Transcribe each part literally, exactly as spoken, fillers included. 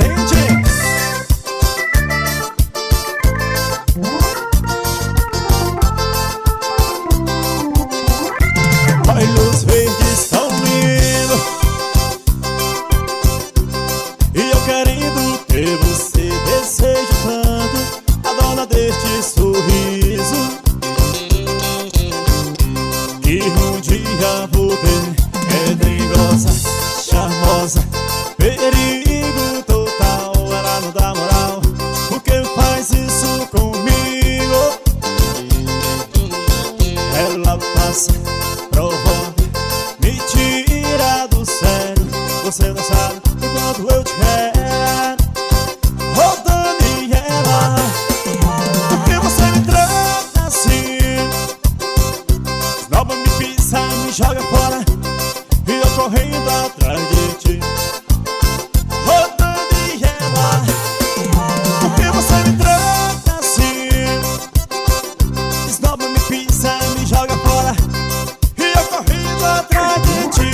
frente. Olhos verdes tão lindos, e eu querendo ter você, desejo tanto a dona deste sorriso, que um dia vou ter. É dengosa, charmosa, perigo total. Ela não dá moral, porque faz isso comigo. Ela passa, provoca, me tira do sério. Você não sabe o quanto eu te quero. Oh, Daniela, por que você me trata assim? Esnoba, me pisa, me joga fora, e eu correndo atrás de ti. Oh, Daniela, por que você me trata assim? Esnoba, me pisa, me joga fora, e eu correndo atrás de ti.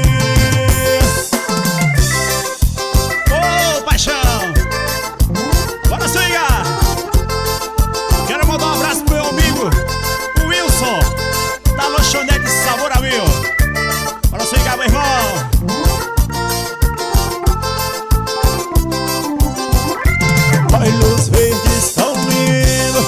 Ô, oh, paixão, bora swingar. Quero mandar um abraço pro meu amigo o Wilson, da Lanchonete Sabor a Mil. Bora swingar, meu irmão. Olhos verdes tão lindos,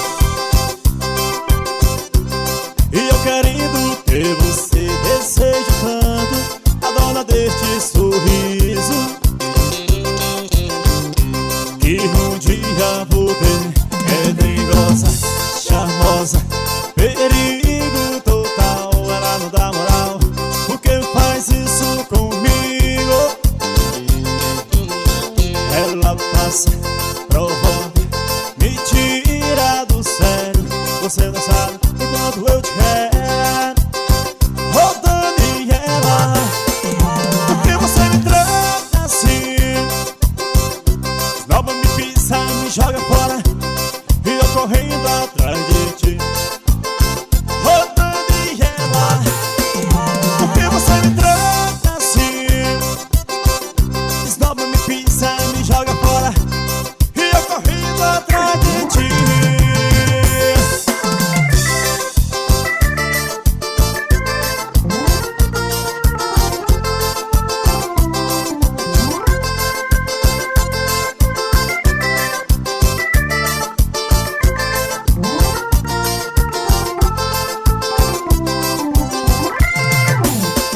e eu querendo ter você, desejo tanto a dona deste sorriso, que um dia vou ter. É dengosa, charmosa, perigo total. Ela não dá moral, porque faz isso comigo. Ela passa, provoca, me tira do sério. Você não sabe o quanto eu te quero. Oh, Daniela, por que você me trata assim? Esnoba, me pisa, me joga fora,